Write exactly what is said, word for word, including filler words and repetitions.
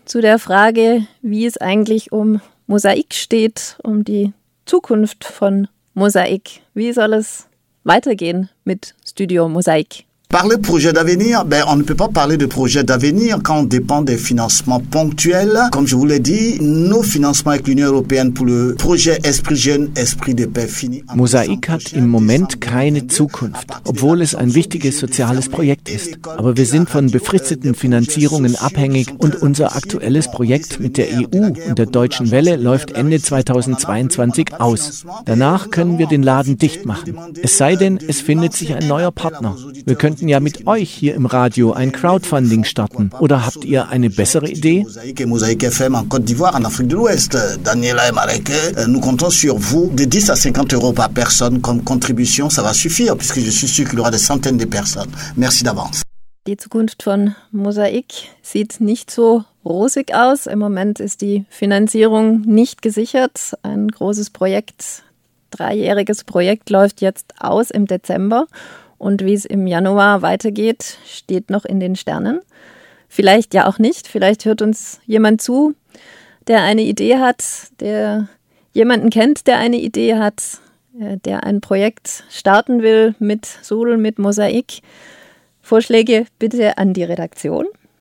zu der Frage, wie es eigentlich um Mosaik steht, um die Zukunft von Mosaik. Wie soll es weitergehen mit Studio Mosaik? Parler de projet d'avenir, ben on ne peut pas parler de projet d'avenir quand on dépend des financements ponctuels. Comme je vous l'ai dit, nos financements avec l'Union européenne pour le projet Esprit Jeune, Esprit de Paix fini. Mosaik hat im Moment keine Zukunft, obwohl es ein wichtiges soziales Projekt ist. Aber wir sind von befristeten Finanzierungen abhängig und unser aktuelles Projekt mit der E U und der Deutschen Welle läuft Ende zweitausendzweiundzwanzig aus. Danach können wir den Laden dicht machen. Es sei denn, es findet sich ein neuer Partner. Wir könnten ja mit euch hier im Radio ein Crowdfunding starten. Oder habt ihr eine bessere Idee? Mosaik F M en Côte d'Ivoire, en Afrique de l'Ouest. Daniela et Mareke, nous comptons sur vous. De dix à cinquante euros par personne comme contribution, ça va suffire, puisque je suis sûr qu'il y aura des centaines de personnes. Merci d'avance. Die Zukunft von Mosaik sieht nicht so rosig aus. Im Moment ist die Finanzierung nicht gesichert. Ein großes Projekt, dreijähriges Projekt läuft jetzt aus im Dezember. Und wie es im Januar weitergeht, steht noch in den Sternen. Vielleicht ja auch nicht. Vielleicht hört uns jemand zu, der eine Idee hat, der jemanden kennt, der eine Idee hat, der ein Projekt starten will mit Soul, mit Mosaik. Vorschläge bitte an die Redaktion.